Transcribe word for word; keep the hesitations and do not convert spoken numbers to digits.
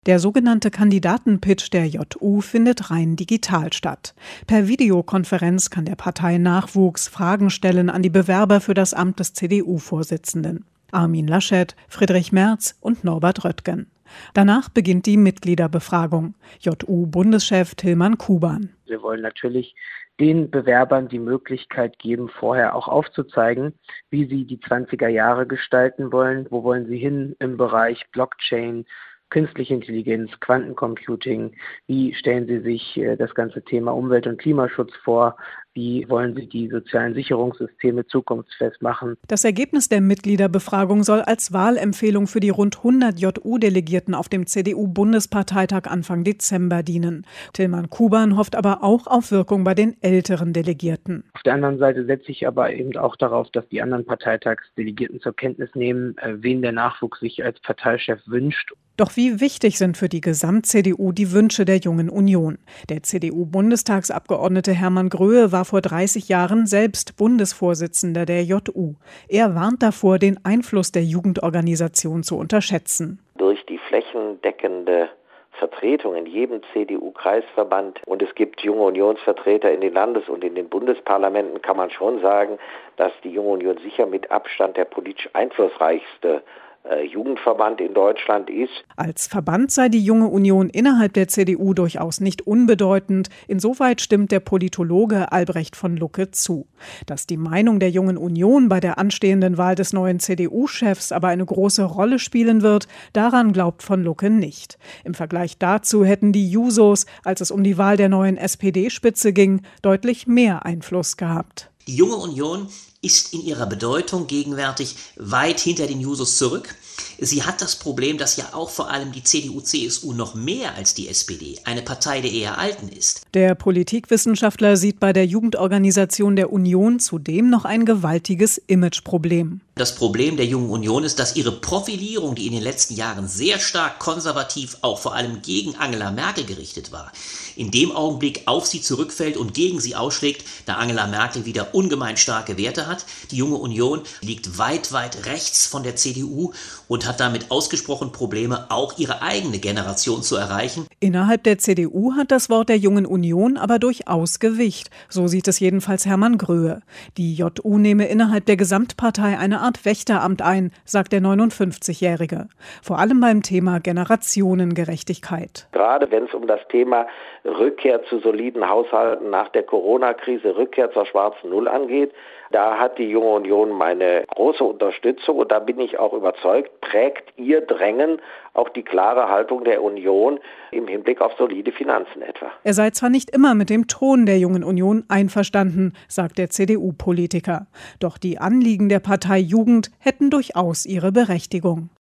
Der sogenannte Kandidatenpitch der J U findet rein digital statt. Per Videokonferenz kann der Parteinachwuchs Fragen stellen an die Bewerber für das Amt des C D U-Vorsitzenden. Armin Laschet, Friedrich Merz und Norbert Röttgen. Danach beginnt die Mitgliederbefragung. J U-Bundeschef Tilman Kuban. Wir wollen natürlich den Bewerbern die Möglichkeit geben, vorher auch aufzuzeigen, wie sie die zwanziger Jahre gestalten wollen, wo wollen sie hin im Bereich Blockchain, künstliche Intelligenz, Quantencomputing, wie stellen Sie sich das ganze Thema Umwelt- und Klimaschutz vor, wie wollen Sie die sozialen Sicherungssysteme zukunftsfest machen. Das Ergebnis der Mitgliederbefragung soll als Wahlempfehlung für die rund hundert J U-Delegierten auf dem C D U-Bundesparteitag Anfang Dezember dienen. Tilman Kuban hofft aber auch auf Wirkung bei den älteren Delegierten. Auf der anderen Seite setze ich aber eben auch darauf, dass die anderen Parteitagsdelegierten zur Kenntnis nehmen, wen der Nachwuchs sich als Parteichef wünscht. Doch wie wichtig sind für die Gesamt-C D U die Wünsche der Jungen Union? Der C D U-Bundestagsabgeordnete Hermann Gröhe war vor dreißig Jahren selbst Bundesvorsitzender der J U. Er warnt davor, den Einfluss der Jugendorganisation zu unterschätzen. Durch die flächendeckende Vertretung in jedem C D U-Kreisverband und es gibt junge Unionsvertreter in den Landes- und in den Bundesparlamenten, kann man schon sagen, dass die Junge Union sicher mit Abstand der politisch einflussreichste Jugendverband in Deutschland ist. Als Verband sei die Junge Union innerhalb der C D U durchaus nicht unbedeutend. Insoweit stimmt der Politologe Albrecht von Lucke zu. Dass die Meinung der Jungen Union bei der anstehenden Wahl des neuen C D U-Chefs aber eine große Rolle spielen wird, daran glaubt von Lucke nicht. Im Vergleich dazu hätten die Jusos, als es um die Wahl der neuen S P D-Spitze ging, deutlich mehr Einfluss gehabt. Die Junge Union ist in ihrer Bedeutung gegenwärtig weit hinter den Jusos zurück. Sie hat das Problem, dass ja auch vor allem die C D U C S U noch mehr als die S P D eine Partei der eher Alten ist. Der Politikwissenschaftler sieht bei der Jugendorganisation der Union zudem noch ein gewaltiges Imageproblem. Das Problem der Jungen Union ist, dass ihre Profilierung, die in den letzten Jahren sehr stark konservativ auch vor allem gegen Angela Merkel gerichtet war, in dem Augenblick auf sie zurückfällt und gegen sie ausschlägt, da Angela Merkel wieder ungemein starke Werte hat. Die Junge Union liegt weit, weit rechts von der C D U und hat damit ausgesprochen Probleme, auch ihre eigene Generation zu erreichen. Innerhalb der C D U hat das Wort der Jungen Union aber durchaus Gewicht. So sieht es jedenfalls Hermann Gröhe. Die J U nehme innerhalb der Gesamtpartei eine Art Wächteramt ein, sagt der neunundfünfzigjährige. Vor allem beim Thema Generationengerechtigkeit. Gerade wenn es um das Thema Rückkehr zu soliden Haushalten nach der Corona-Krise, Rückkehr zur schwarzen Null angeht, da hat die Junge Union meine große Unterstützung und da bin ich auch überzeugt, prägt ihr Drängen auch die klare Haltung der Union im Hinblick auf solide Finanzen etwa. Er sei zwar nicht immer mit dem Ton der Jungen Union einverstanden, sagt der C D U-Politiker. Doch die Anliegen der Partei Jugend hätten durchaus ihre Berechtigung.